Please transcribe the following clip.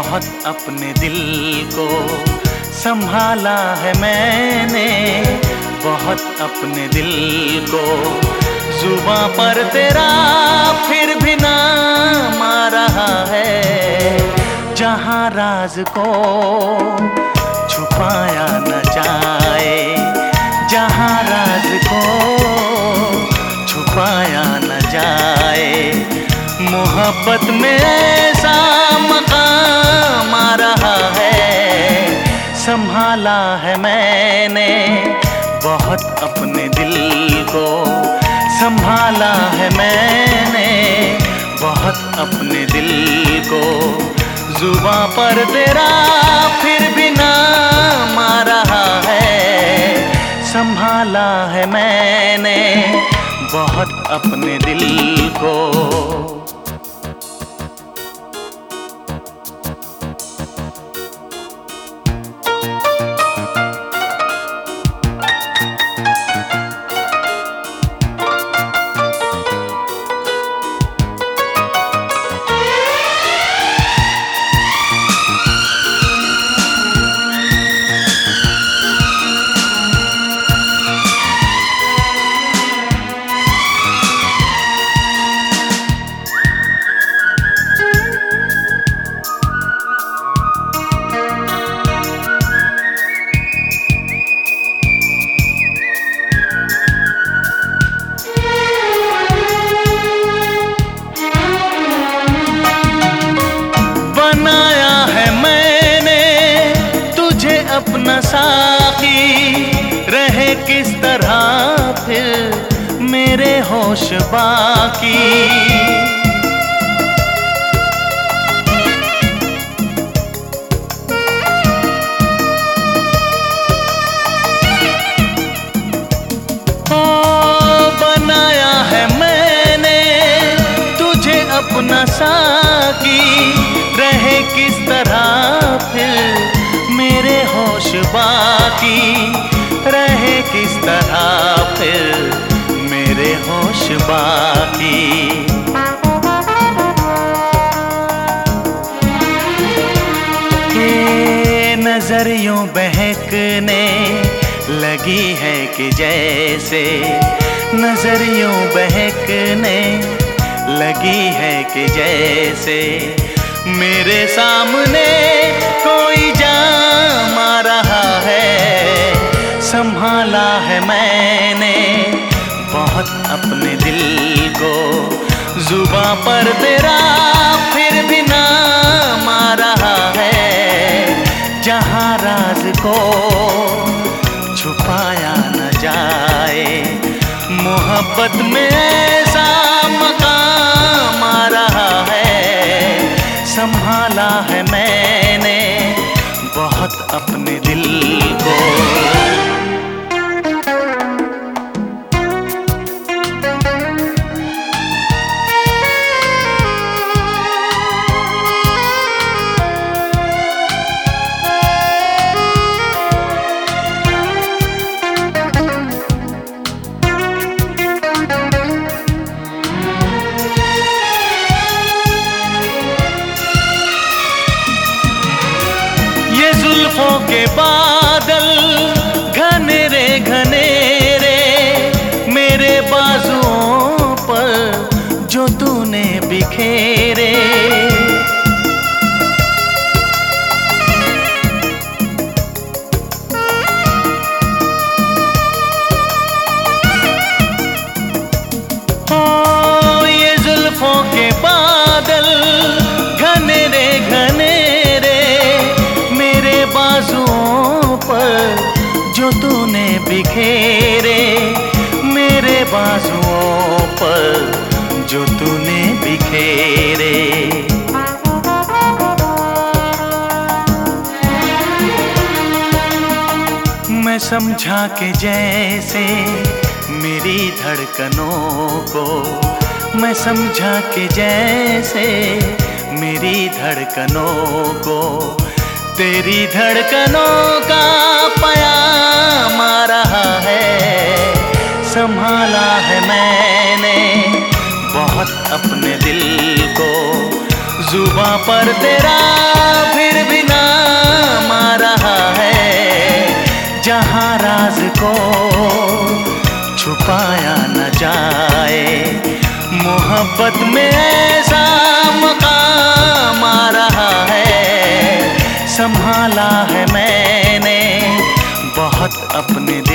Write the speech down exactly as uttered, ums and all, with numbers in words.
बहुत अपने दिल को संभाला है मैंने, बहुत अपने दिल को जुबां पर तेरा फिर भी नाम आ रहा है। जहां राज को छुपाया न जाए, जहां राज को छुपाया न जाए, मोहब्बत में ऐसा मकाम आ रहा है। संभाला है मैंने बहुत अपने दिल को, संभाला है मैंने बहुत अपने दिल को, जुबां पर तेरा फिर भी नाम आ रहा है। संभाला है मैंने बहुत अपने दिल को। अपना साथी रहे किस तरह फिर मेरे होश बाकी, ओ बनाया है मैंने तुझे अपना साथी, रहे किस तरह फिर मेरे होश बाकी, रहे किस तरह फिर मेरे होश बाकी। के नजर यूं बहकने लगी है कि जैसे, नजर यूं बहकने लगी है कि जैसे, मेरे सामने कोई जाम आ रहा है। संभाला है मैंने बहुत अपने दिल को, जुबां पर तेरा फिर भी नाम आ रहा है। जहां राज को छुपाया न जाए, मोहब्बत में ऐसा मकाम आ रहा है। संभाला है मैंने बहुत अपने दिल को। जुल्फों के बादल घने रे घने रे, मेरे बाजुओं पर जो तूने बिखेरे, ओ ये जुल्फों के बादल घने रे घने बाजुओं पर जो तूने बिखेरे, मेरे बाजुओं पर जो तूने बिखेरे। मैं समझा कि जैसे मेरी धड़कनों को, मैं समझा कि जैसे मेरी धड़कनों को, तेरी धड़कनों का पयाम आ रहा है। संभाला है मैंने बहुत अपने दिल को, जुबां पर तेरा मोहब्बत में ऐसा मकाम आ रहा है, संभाला है मैंने बहुत अपने दिल